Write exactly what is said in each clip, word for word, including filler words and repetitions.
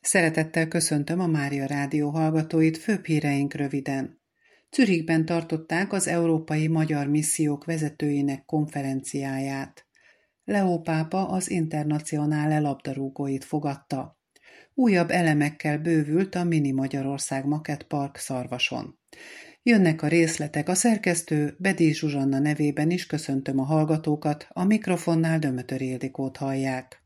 Szeretettel köszöntöm a Mária Rádió hallgatóit, főbb híreink röviden. Zürichben tartották az Európai Magyar Missziók vezetőinek konferenciáját. Leó pápa az Internacionále labdarúgóit fogadta. Újabb elemekkel bővült a Mini Magyarország Makettpark Szarvason. Jönnek a részletek, a szerkesztő Bedély Zsuzsanna nevében is köszöntöm a hallgatókat, a mikrofonnál Dömötör Ildikót hallják.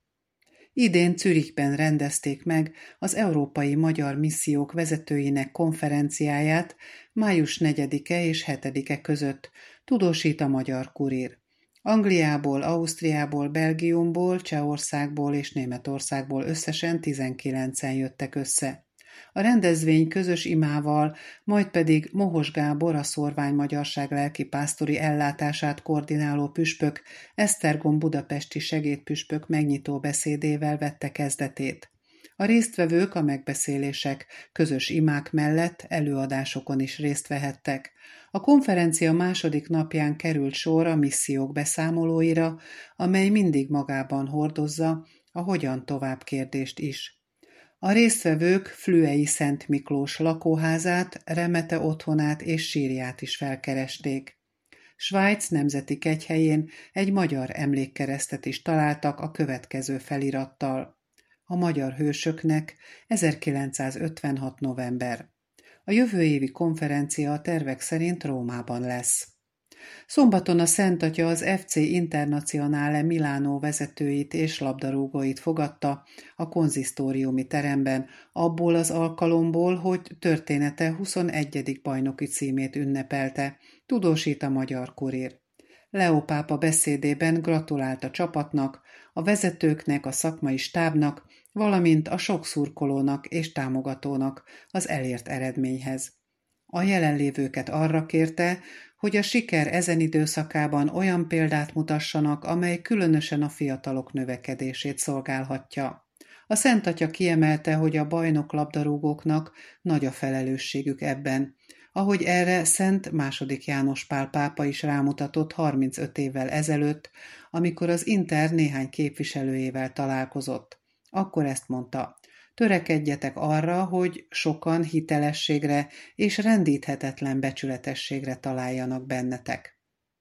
Idén Zürichben rendezték meg az Európai Magyar Missziók vezetőinek konferenciáját május negyedike és hetedike között, tudósít a Magyar Kurír. Angliából, Ausztriából, Belgiumból, Csehországból és Németországból összesen tizenkilencen jöttek össze. A rendezvény közös imával, majd pedig Mohos Gábor, a szórványmagyarság lelkipásztori ellátását koordináló püspök, Esztergom budapesti segédpüspök megnyitó beszédével vette kezdetét. A résztvevők a megbeszélések, közös imák mellett előadásokon is részt vehettek. A konferencia második napján került sor a missziók beszámolóira, amely mindig magában hordozza a hogyan tovább kérdést is. A résztvevők Flüei Szent Miklós lakóházát, remete otthonát és sírját is felkeresték. Svájc nemzeti kegyhelyén egy magyar emlékkeresztet is találtak a következő felirattal. A magyar hősöknek ezerkilencszázötvenhat november. A jövő évi konferencia a tervek szerint Rómában lesz. Szombaton a Szent Atya az ef cé Internacionále Milánó vezetőit és labdarúgóit fogadta a konzisztóriumi teremben, abból az alkalomból, hogy története huszonegyedik bajnoki címét ünnepelte, tudósít a Magyar Kurír. Leó pápa beszédében gratulált a csapatnak, a vezetőknek, a szakmai stábnak, valamint a sok szurkolónak és támogatónak az elért eredményhez. A jelenlévőket arra kérte, hogy a siker ezen időszakában olyan példát mutassanak, amely különösen a fiatalok növekedését szolgálhatja. A Szent Atya kiemelte, hogy a bajnok labdarúgóknak nagy a felelősségük ebben, ahogy erre Szent második János Pál pápa is rámutatott harmincöt évvel ezelőtt, amikor az Inter néhány képviselőjével találkozott. Akkor ezt mondta: törekedjetek arra, hogy sokan hitelességre és rendíthetetlen becsületességre találjanak bennetek.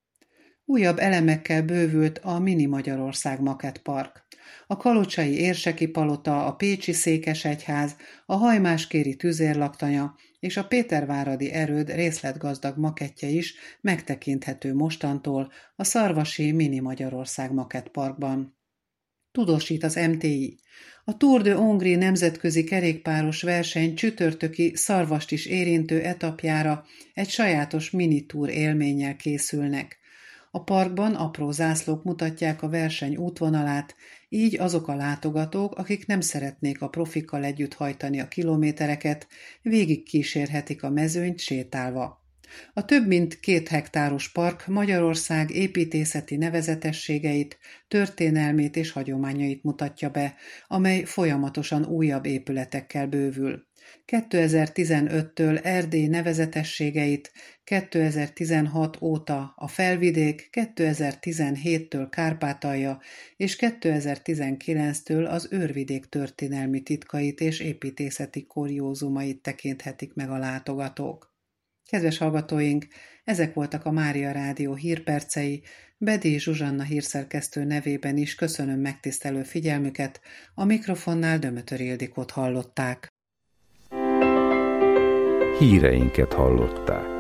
Újabb elemekkel bővült a Mini Magyarország Makettpark. A kalocsai érseki palota, a pécsi székesegyház, a hajmáskéri tüzérlaktanya és a péterváradi erőd részletgazdag makettje is megtekinthető mostantól a szarvasi Mini Magyarország Makettparkban. Tudósít az em té i. A Tour de Hongrie nemzetközi kerékpáros verseny csütörtöki Szarvast is érintő etapjára egy sajátos minitúr élménnyel készülnek. A parkban apró zászlók mutatják a verseny útvonalát, így azok a látogatók, akik nem szeretnék a profikkal együtt hajtani a kilométereket, végig kísérhetik a mezőnyt sétálva. A több mint két hektáros park Magyarország építészeti nevezetességeit, történelmét és hagyományait mutatja be, amely folyamatosan újabb épületekkel bővül. kétezer-tizenöttől Erdély nevezetességeit, kétezer-tizenhat óta a Felvidék, kétezer-tizenhéttől Kárpátalja és kétezer-tizenkilenctől az Őrvidék történelmi titkait és építészeti kuriózumait tekinthetik meg a látogatók. Kedves hallgatóink, ezek voltak a Mária Rádió hírpercei, Bedély Zsuzsanna hírszerkesztő nevében is köszönöm megtisztelő figyelmüket, a mikrofonnál Dömötör Ildikót hallották. Híreinket hallották.